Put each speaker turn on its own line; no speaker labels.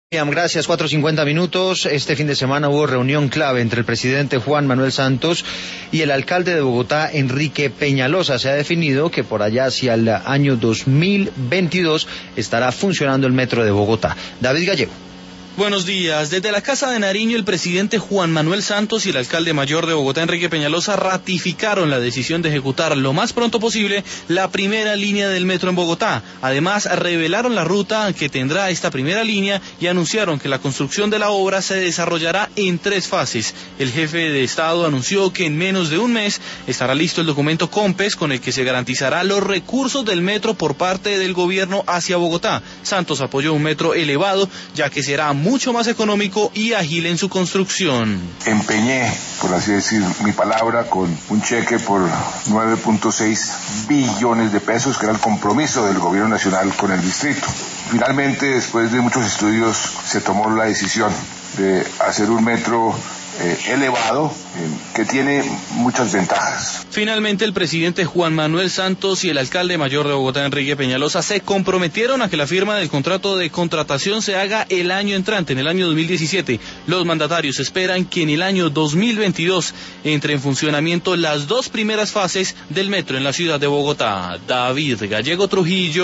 Bien, gracias. 4:50. Este fin de semana hubo reunión clave entre el presidente Juan Manuel Santos y el alcalde de Bogotá, Enrique Peñalosa. Se ha definido que por allá hacia el año 2022 estará funcionando el metro de Bogotá. David Gallego.
Buenos días. Desde la Casa de Nariño, el presidente Juan Manuel Santos y el alcalde mayor de Bogotá, Enrique Peñalosa, ratificaron la decisión de ejecutar lo más pronto posible la primera línea del metro en Bogotá. Además, revelaron la ruta que tendrá esta primera línea y anunciaron que la construcción de la obra se desarrollará en 3 fases. El jefe de Estado anunció que en menos de un mes estará listo el documento COMPES con el que se garantizará los recursos del metro por parte del gobierno hacia Bogotá. Santos apoyó un metro elevado, ya que será mucho más económico y ágil en su construcción.
Empeñé, por así decir, mi palabra con un cheque por 9.6 billones de pesos, que era el compromiso del gobierno nacional con el distrito. Finalmente, después de muchos estudios, se tomó la decisión de hacer un metro elevado, que tiene muchas ventajas.
Finalmente, el presidente Juan Manuel Santos y el alcalde mayor de Bogotá, Enrique Peñalosa, se comprometieron a que la firma del contrato de contratación se haga el año entrante, en el año 2017. Los mandatarios esperan que en el año 2022 entre en funcionamiento las 2 primeras fases del metro en la ciudad de Bogotá. David Gallego Trujillo.